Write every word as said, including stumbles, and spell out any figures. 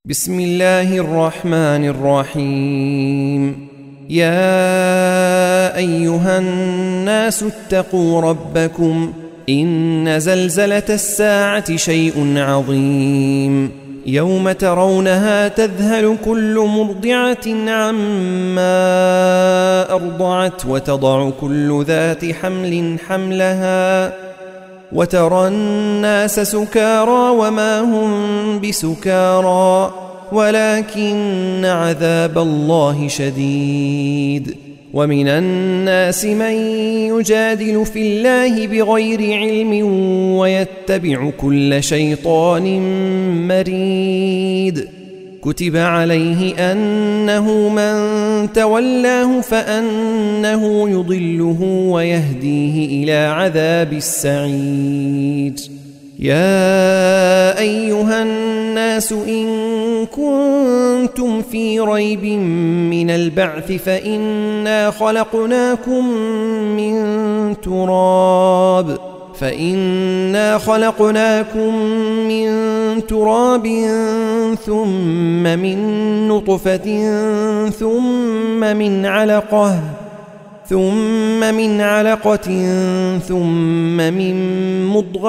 بسم الله الرحمن الرحيم. يا أيها الناس اتقوا ربكم إن زلزلة الساعة شيء عظيم يوم ترونها تذهل كل مرضعة عما أرضعت وتضع كل ذات حمل حملها وترى الناس سكارى وما هم بسكارى ولكن عذاب الله شديد. ومن الناس من يجادل في الله بغير علم ويتبع كل شيطان مريد. كتب عليه أنه من تولاه فأنه يضله ويهديه إلى عذاب السعير. يا أيها الناس إن كنتم في ريب من البعث فإنا خلقناكم من تراب فإنا خلقناكم من تراب ثم من نطفة ثم من علقة ثم من علقة ثم من مضغة